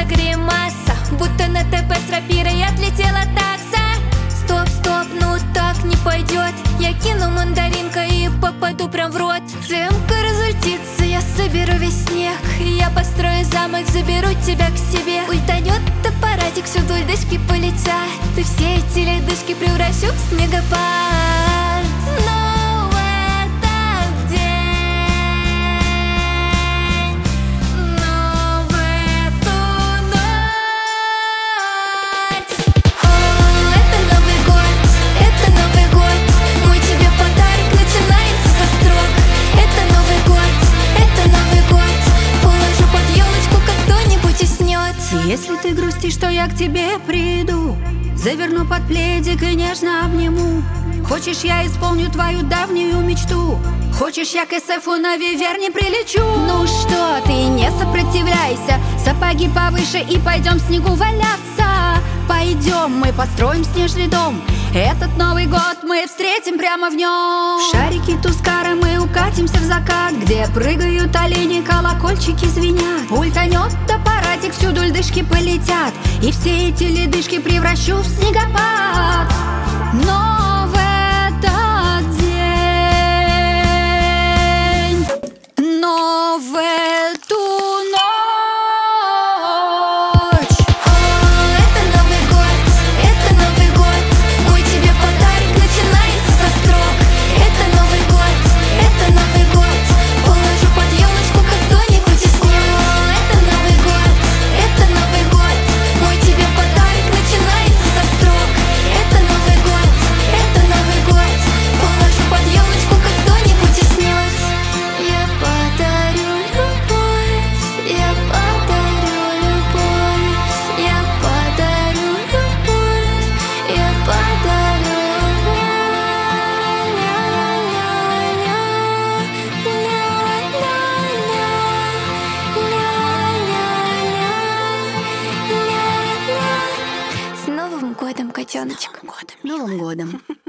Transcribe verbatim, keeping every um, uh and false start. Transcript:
гримаса, будто на ТП с рапирой отлетела такса. Стоп, стоп, ну так не пойдет. Я кину мандаринка и попаду прям в рот. ЦМК разультится, я соберу весь снег. Я построю замок, заберу тебя к себе. Ультанет аппаратик, всю вдоль дышки полетят. Ты все эти ледышки превращу в снегопад. Но в этот день, но в эту ночь. О, это Новый год, это Новый год. Мой тебе подарок начинается со строк. Это Новый год, это Новый год. Положу под елочку, как кто-нибудь уснет. Если ты грустишь, то я к тебе приду, заверну под пледик и нежно обниму. Хочешь, я исполню твою давнюю мечту? Хочешь, я к эсэфу на Виверне прилечу? Ну что ты, не сопротивляйся, сапоги повыше и пойдем в снегу валяться. Пойдем, мы построим снежный дом. Этот Новый год мы встретим прямо в нем. В шарики Тускара мы укатимся в закат, где прыгают олени, колокольчики звенят. Ультанет аппаратик, всюду льдышки полетят, и все эти ледышки превращу в снегопад. Но в этот день, но в эту ночь. О, это Новый год, это Новый год. Мой тебе подарок начинается со строк. Это Новый год, это Новый год. Положу под елочку, как кто-нибудь уснет. Это Новый год, это Новый год. Мой тебе подарок начинается со строк. Это Новый год, это Новый год. Положу под елочку, как кто-нибудь уснет. Я подарю любовь, я подарю любовь, я подарю любовь, я подарю ля-ля-ля-ля-ля-ля-ля-ля-ля-ля. С Новым годом, котеночек. Новым годом.